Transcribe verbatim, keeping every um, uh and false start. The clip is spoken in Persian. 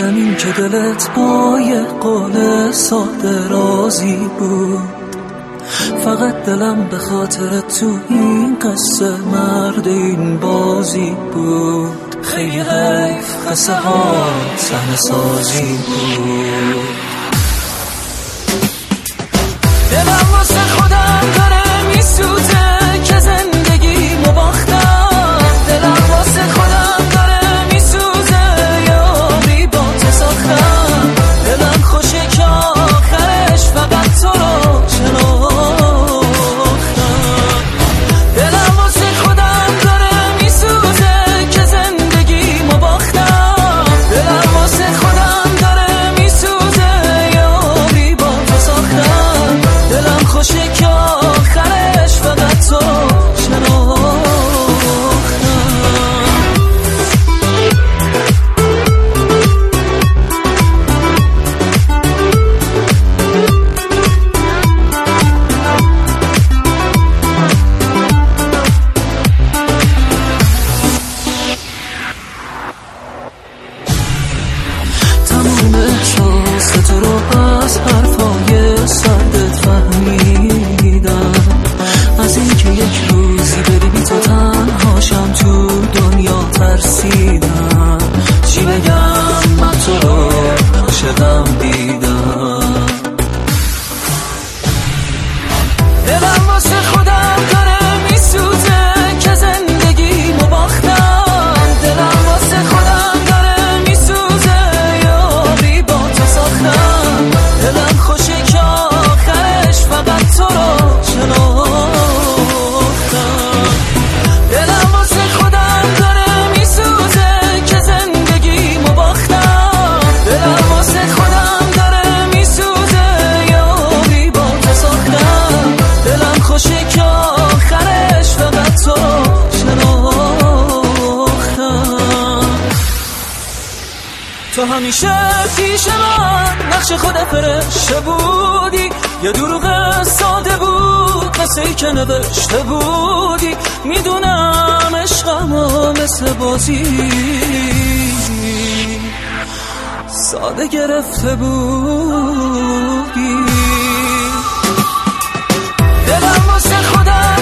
همین که دلت با یه قول ساده راضی بود، فقط دلم به خاطر تو این قصه مرد این بازی بود. خیلی حیف قصه ها صحنه سازی بود. دلم واسه خودم داره میسوزه که زندگی مباختم. دلم واسه خودم داره میسوزه یاری با تو ساختم. دلم خوشه که آخرش فقط تو رو شناختم. دلم واسه خودم داره میسوزه که زندگی مباختم. دلم واسه خودم داره میسوزه یاری با تو ساختم. دلم خوشه که آخرش فقط تو شناختم. تمام احساس تو رو از حرفای سردت فهمیدم. از اینکه یک روزی بری بی تو تنهاشم تو دنیا ترسیدم. چی بگم من تو رو عاشقم دیدم. دلم واسه خودم داره میسوزه که زندگی مباختم. دلم واسه خودم داره میسوزه یاری با تو ساختم. دلم خوشه که آخرش فقط تو رو شناختم. دلم واسه خودم داره میسوزه که زندگی مباختم. دلم واسه خودم داره میسوزه یاری با تو ساختم. دلم خوشه که آخرش فقط تو شناختم. تو همیشه پیش من نقش خود فرشته بودی. یه دروغ ساده بود قصه ای که نوشته بودی. میدونم عشقمو مثل بازی ساده گرفته بودی. دلم واسه خودم